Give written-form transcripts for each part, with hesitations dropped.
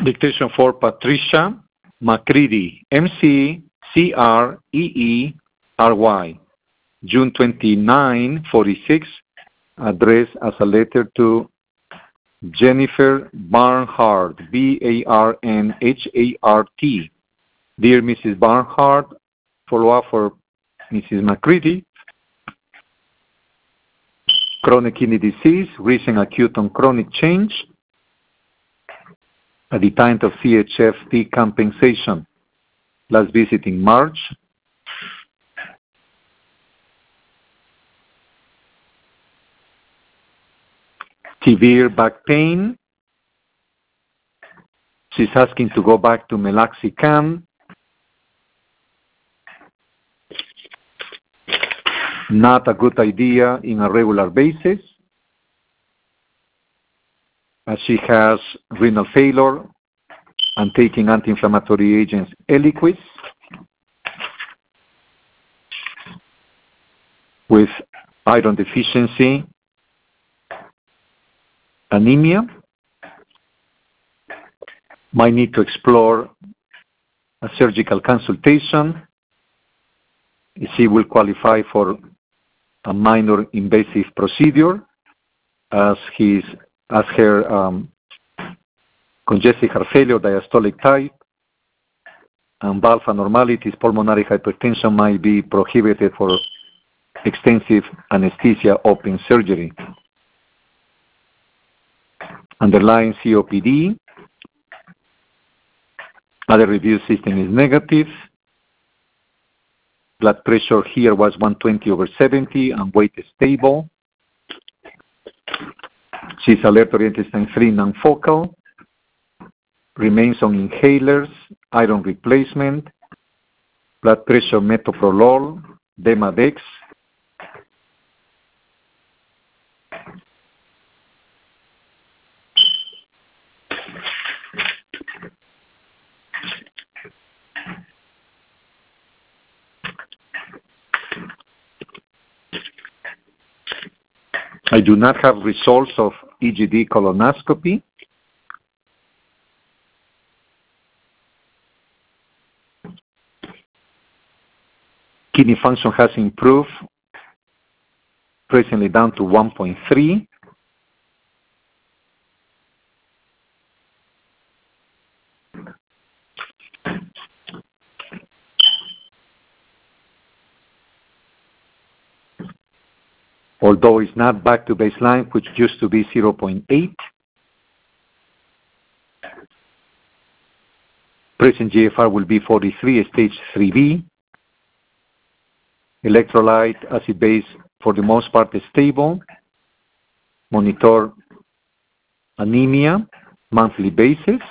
Dictation for Patricia McCreary, McCreery, June 29, 46, addressed as a letter to Jennifer Barnhart, Barnhart. Dear Mrs. Barnhart, follow-up for Mrs. McCready. Chronic kidney disease, recent acute on chronic change at the time of CHF decompensation. Last visit in March. Severe back pain. She's asking to go back to meloxicam. Not a good idea in a regular basis, as she has renal failure and taking anti-inflammatory agents Eliquis with iron deficiency, anemia. Might need to explore a surgical consultation. She will qualify for a minor invasive procedure as her congestive heart failure, diastolic type, and valve abnormalities, pulmonary hypertension might be prohibited for extensive anesthesia open surgery. Underlying COPD. Other review system is negative. Blood pressure here was 120/70 and weight is stable. She's alert-oriented and 3 non-focal. Remains on inhalers, iron replacement, blood pressure metoprolol, Demodex. I do not have results of EGD colonoscopy. Kidney function has improved, presently down to 1.3. Although it's not back to baseline, which used to be 0.8. Present GFR will be 43, stage 3B. Electrolyte, acid base, for the most part, is stable. Monitor anemia, monthly basis.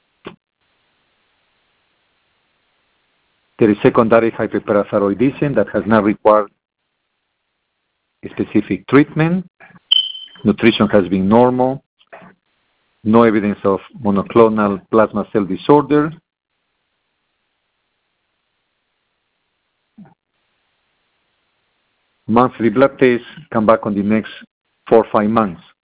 There is secondary hyperparathyroidism that has not required specific treatment. Nutrition has been normal. No evidence of monoclonal plasma cell disorder. Monthly blood tests come back on the next 4 or 5 months.